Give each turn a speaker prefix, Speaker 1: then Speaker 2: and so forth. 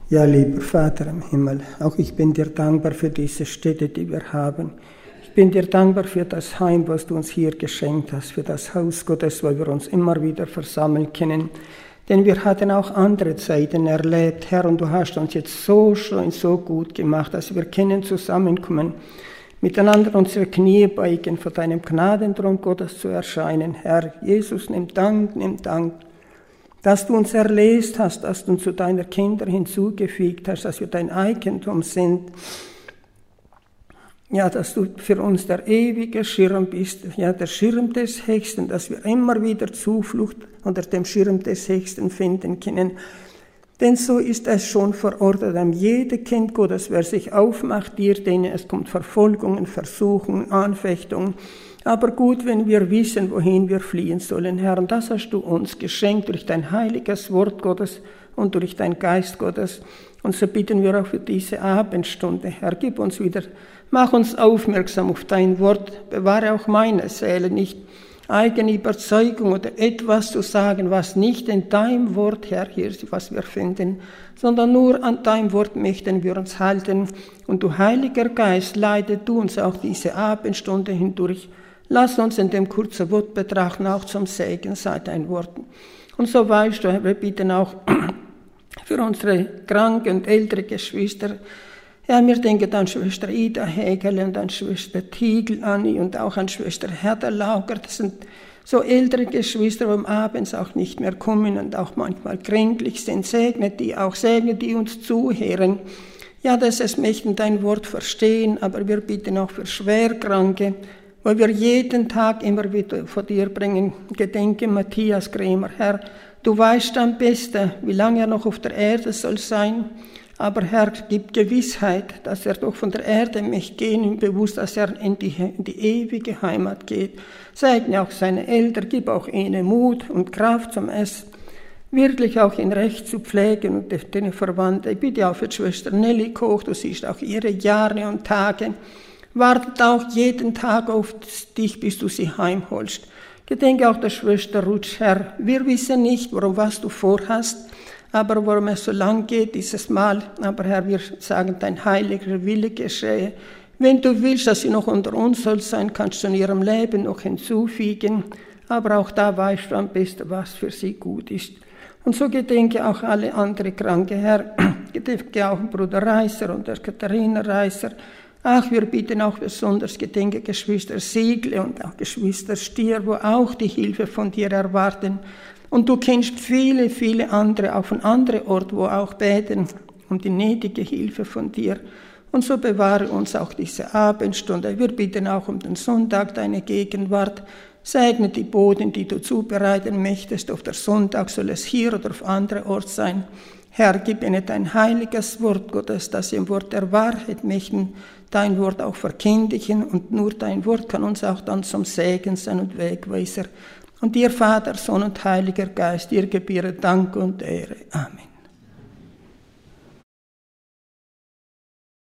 Speaker 1: Ja, lieber Vater im Himmel, auch ich bin dir dankbar für diese Stätte, die wir haben. Ich bin dir dankbar für das Heim, was du uns hier geschenkt hast, für das Haus Gottes, wo wir uns immer wieder versammeln können. Denn wir hatten auch andere Zeiten erlebt, Herr, und du hast uns jetzt so schön, so gut gemacht, dass wir können zusammenkommen, miteinander unsere Knie beugen, vor deinem Gnadenthron Gottes zu erscheinen. Herr, Jesus, nimm Dank, dass du uns erlöst hast, dass du uns zu deiner Kinder hinzugefügt hast, dass wir dein Eigentum sind. Ja, dass du für uns der ewige Schirm bist, ja, der Schirm des Höchsten, dass wir immer wieder Zuflucht unter dem Schirm des Höchsten finden können. Denn so ist es schon verordnet an jede Kind Gottes, wer sich aufmacht, dir, denen es kommt Verfolgungen, Versuchungen, Anfechtungen. Aber gut, wenn wir wissen, wohin wir fliehen sollen, Herr, und das hast du uns geschenkt durch dein heiliges Wort Gottes und durch dein Geist Gottes. Und so bitten wir auch für diese Abendstunde, Herr, gib uns wieder, mach uns aufmerksam auf dein Wort, bewahre auch meine Seele nicht, eigene Überzeugung oder etwas zu sagen, was nicht in deinem Wort, Herr, hier ist, was wir finden, sondern nur an deinem Wort möchten wir uns halten. Und du Heiliger Geist, leite du uns auch diese Abendstunde hindurch. Lass uns in dem kurzen Wort betrachten, auch zum Segen sei dein Wort. Und so weißt du, wir bitten auch für unsere kranke und ältere Geschwister. Ja, wir denken an Schwester Ida Hegel und an Schwester Tiegel, Anni und auch an Schwester Hertha Lauger. Das sind so ältere Geschwister, die abends auch nicht mehr kommen und auch manchmal kränklich sind. Segne die uns zuhören. Ja, dass es möchten dein Wort verstehen, aber wir bitten auch für Schwerkranke, weil wir jeden Tag immer wieder vor dir bringen. Gedenke Matthias Krämer, Herr, du weißt am besten, wie lange er noch auf der Erde soll sein. Aber Herr, gib Gewissheit, dass er doch von der Erde möchte gehen und bewusst, dass er in die ewige Heimat geht. Segne auch seine Eltern, gib auch ihnen Mut und Kraft zum es wirklich auch in Recht zu pflegen und den Verwandten. Ich bitte auch für die Schwester Nelly Koch, du siehst auch ihre Jahre und Tage. Wartet auch jeden Tag auf dich, bis du sie heimholst. Gedenke auch der Schwester Rutsch, Herr. Wir wissen nicht, was du vorhast, aber worum es so lang geht dieses Mal. Aber Herr, wir sagen, dein heiliger Wille geschehe. Wenn du willst, dass sie noch unter uns soll sein, kannst du in ihrem Leben noch hinzufügen. Aber auch da weißt du am besten, was für sie gut ist. Und so gedenke auch alle anderen Kranke, Herr. Gedenke auch Bruder Reiser und der Katharina Reiser. Ach, wir bitten auch besonders gedenke Geschwister Siegle und auch Geschwister Stier, wo auch die Hilfe von dir erwarten. Und du kennst viele, viele andere, auch von anderen Orten, wo auch beten um die nötige Hilfe von dir. Und so bewahre uns auch diese Abendstunde. Wir bitten auch um den Sonntag, deine Gegenwart. Segne die Boden, die du zubereiten möchtest. Auf der Sonntag soll es hier oder auf anderem Ort sein. Herr, gib ihnen dein heiliges Wort Gottes, dass sie im Wort der Wahrheit möchten, dein Wort auch verkündigen. Und nur dein Wort kann uns auch dann zum Segen sein und Wegweiser. Und dir, Vater, Sohn und Heiliger Geist, dir gebühre Dank und Ehre. Amen.